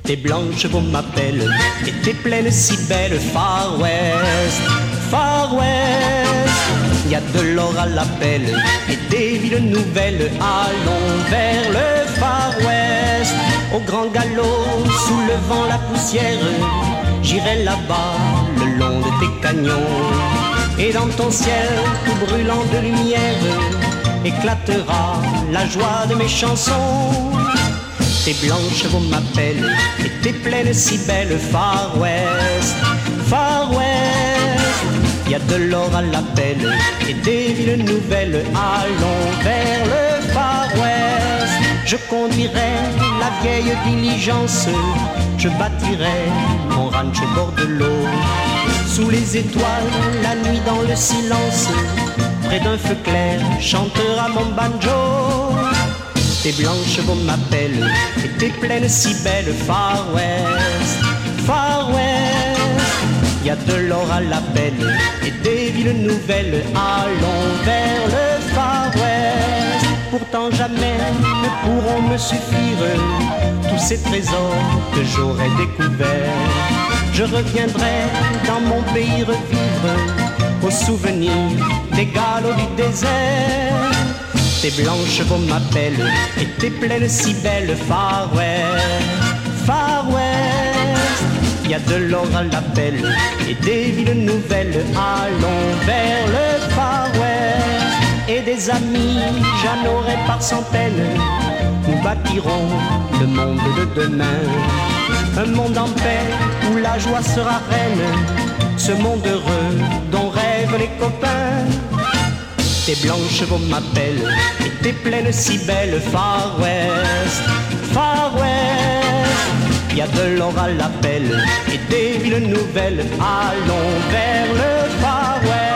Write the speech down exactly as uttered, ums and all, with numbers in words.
Tes blancs chevaux m'appellent et tes plaines si belles. Far West, Far West, y a de l'or à l'appel et des villes nouvelles. Allons vers le Far West, au grand galop, soulevant la poussière. J'irai là-bas, le long de tes canyons, et dans ton ciel tout brûlant de lumière, éclatera la joie de mes chansons. Tes blancs chevaux m'appellent et tes plaines si belles. Far West, Far West, y a de l'or à l'appel et des villes nouvelles. Allons vers le Far West. Je conduirai la vieille diligence, je bâtirai mon ranch au bord de l'eau. Sous les étoiles, la nuit dans le silence, près d'un feu clair, chantera mon banjo. Tes blancs chevaux m'appellent et tes plaines si belles. Far West, Far West, y a de l'or à l'appel et des villes nouvelles. Allons vers le Far West. Pourtant jamais ne pourront me suffire tous ces trésors que j'aurai découverts. Je reviendrai dans mon pays revivre au souvenir des galops du désert. Tes blancs chevaux m'appellent et tes plaines si belles. Far West, Far West, y a de l'or à l'appel et des villes nouvelles. Allons vers le Far West. Et des amis, j'en aurai par centaines. Nous bâtirons le monde de demain, un monde en paix où la joie sera reine, ce monde heureux dont rêvent les copains. Tes blancs chevaux m'appellent et tes plaines si belles. Far West, Far West, y a de l'or à l'appel et des villes nouvelles. Allons vers le Far West.